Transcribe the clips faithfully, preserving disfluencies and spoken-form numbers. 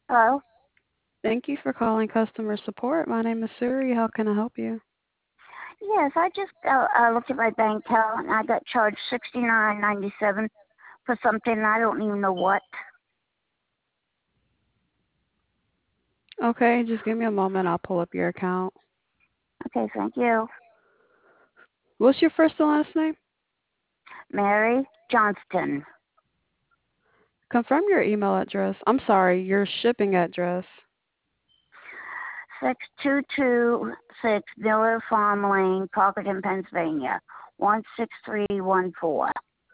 Hello? Thank you for calling customer support. My name is Suri. How can I help you? Yes, I just uh, uh, looked at my bank account and I got charged sixty nine ninety seven for something and I don't even know what. Okay, just give me a moment. I'll pull up your account. Okay, thank you. What's your first and last name? Mary Johnston, Confirm your email address. I'm sorry, your shipping address. six two two six Miller Farm Lane, Pocketon, Pennsylvania, one six three one four.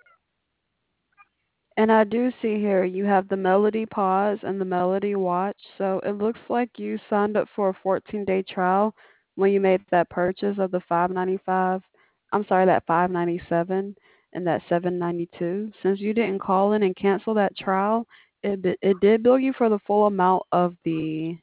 And I do see here you have the Melody Pause and the Melody Watch. So it looks like you signed up for a fourteen day trial when you made that purchase of the five ninety-five. I'm sorry, that five ninety-seven and that seven ninety-two. Since you didn't call in and cancel that trial, it bi- it did bill you for the full amount of the,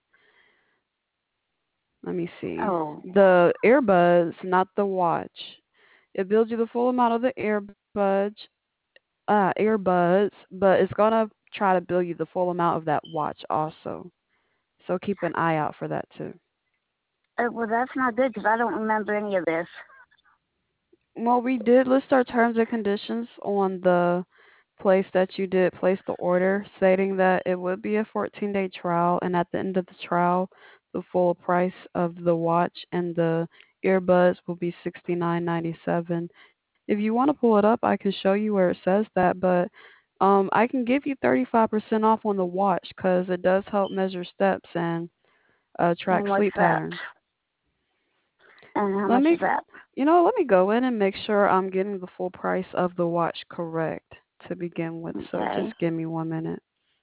let me see, Oh, the earbuds, not the watch. It bills you the full amount of the earbuds, uh, earbuds, but it's gonna try to bill you the full amount of that watch also. So keep an eye out for that too. uh, well, that's not good because I don't remember any of this. Well, we did list our terms and conditions on the place that you did place the order, stating that it would be a fourteen day trial, and at the end of the trial, the full price of the watch and the earbuds will be sixty nine ninety seven. If you want to pull it up, I can show you where it says that, but um, I can give you thirty-five percent off on the watch because it does help measure steps and uh, track And what's sleep that? patterns. And how Let much me, is that? you know, let me go in and make sure I'm getting the full price of the watch correct to begin with. So just Okay. give me one minute.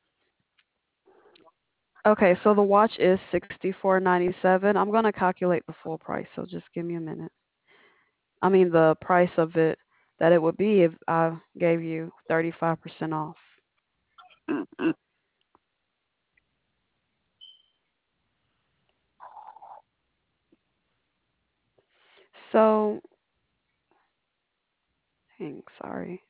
Okay, so the watch is sixty-four ninety-seven. I'm gonna calculate the full price, so just give me a minute. I mean the price of it that it would be if I gave you thirty-five percent off. Mm-mm. So, hang, sorry.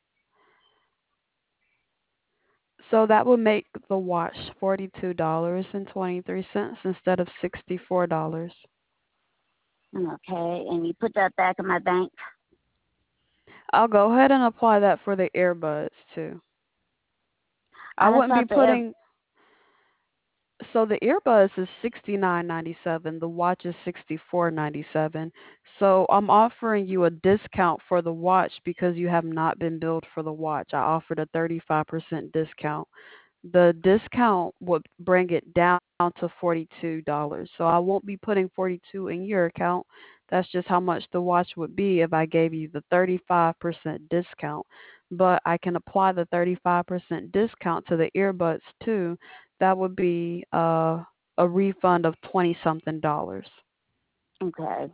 So that would make the watch forty-two dollars and twenty-three cents instead of sixty-four dollars. Okay, and you put that back in my bank? I'll go ahead and apply that for the earbuds too. I I wouldn't be thought the air. putting, so the earbuds is sixty nine ninety seven. The watch is sixty four ninety seven. So I'm offering you a discount for the watch because you have not been billed for the watch. I offered a thirty five percent discount. The discount would bring it down to forty two dollars. So I won't be putting forty two in your account. That's just how much the watch would be if I gave you the thirty five percent discount. But I can apply the thirty five percent discount to the earbuds too. That would be uh, a refund of twenty something dollars. Okay.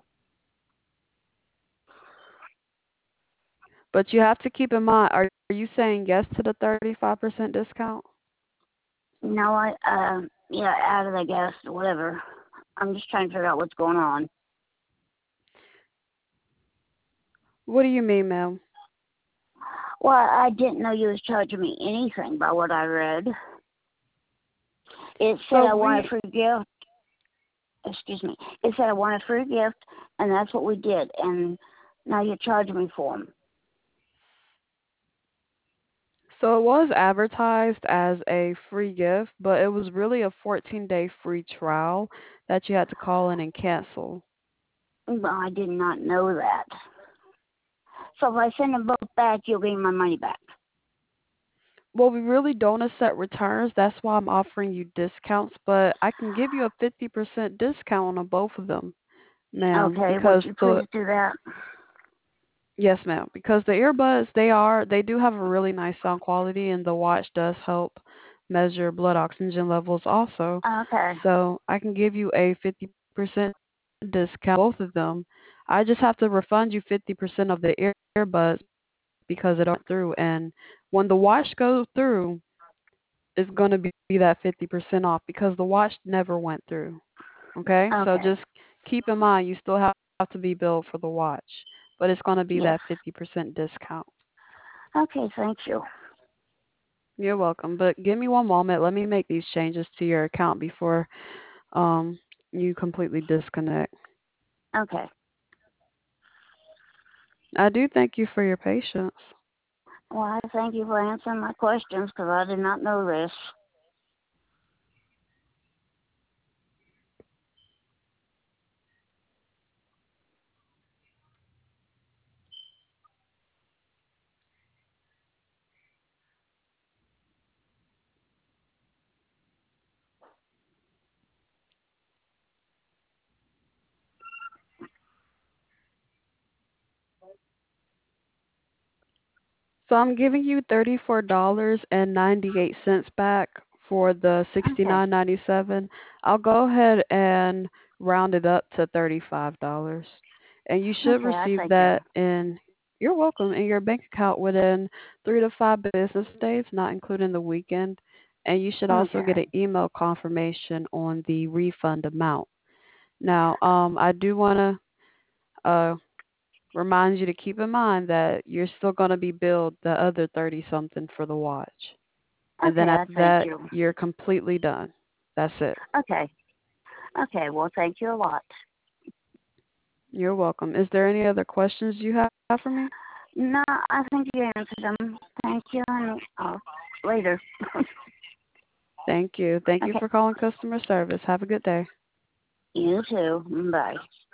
But you have to keep in mind, are you saying yes to the thirty five percent discount? No, I, um, yeah, out of I guess, whatever. I'm just trying to figure out what's going on. What do you mean, ma'am? Well, I didn't know you was charging me anything by what I read. It said So I want a we free gift. Excuse me. It said I want a free gift, and that's what we did. And now you're charging me for them. So it was advertised as a free gift, but it was really a fourteen day free trial that you had to call in and cancel. Well, I did not know that. So if I send them both back, you'll give me my money back. Well, we really don't accept returns. That's why I'm offering you discounts, but I can give you a fifty percent discount on both of them, ma'am, Okay, would because you the, please do that? yes, ma'am, because the earbuds, they are, they do have a really nice sound quality and the watch does help measure blood oxygen levels also. Okay. So I can give you a fifty percent discount both of them. I just have to refund you fifty percent of the earbuds because it went through. And when the watch goes through, it's going to be that fifty percent off because the watch never went through. Okay? So Okay. just keep in mind you still have to be billed for the watch, but it's going to be Yes. that fifty percent discount. Okay, thank you. You're welcome. But give me one moment. Let me make these changes to your account before um you completely disconnect. Okay. I do thank you for your patience. Well, I thank you for answering my questions because I did not know this. So I'm giving you thirty-four dollars and ninety-eight cents back for the Okay. sixty-nine ninety-seven. I'll go ahead and round it up to thirty-five dollars. And you should Okay, I receive thank you. that in you're welcome in your bank account within three to five business days, not including the weekend. And you should also get Okay. an email confirmation on the refund amount. Now, um, I do want to uh, remind you to keep in mind that you're still going to be billed the other thirty something for the watch. And then Okay, I after thank that, you. you're completely done. That's it. Okay. Okay, well, thank you a lot. You're welcome. Is there any other questions you have for me? No, I think you answered them. Thank you, and uh, later. Thank you. Thank you Okay, for calling customer service. Have a good day. you too. Bye.